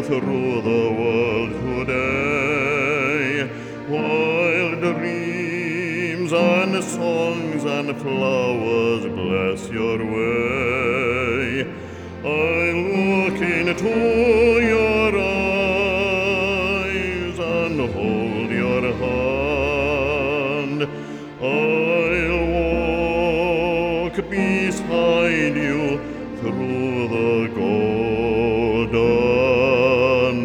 through the world today, while dreams and songs and flowers bless your way. I look into your eyes and hold your hand. I'll walk beside you through the golden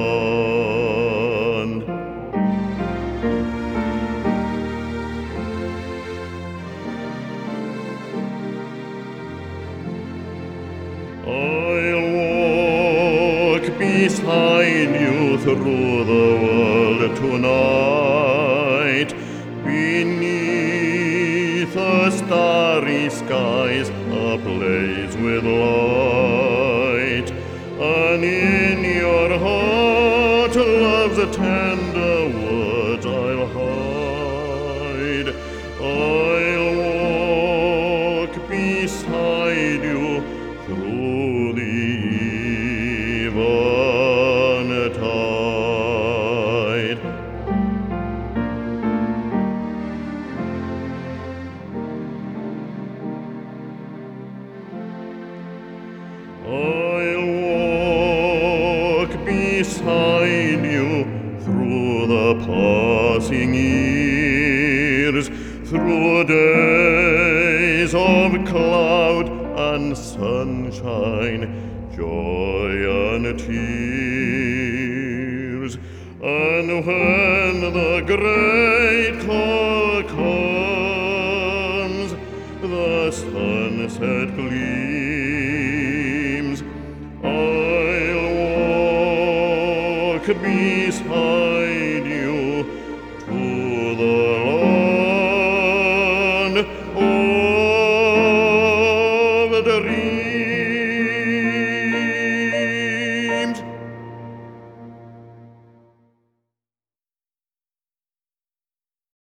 land. I'll walk beside you through the world tonight, beneath the starry skies ablaze with light, and in your heart love's tender words I'll hide. I'll walk beside you through the eventide. I'll walk beside you through the passing years, through days of cloud and sunshine, joy and tears. And when the great call comes, the sunset gleams, I'll walk beside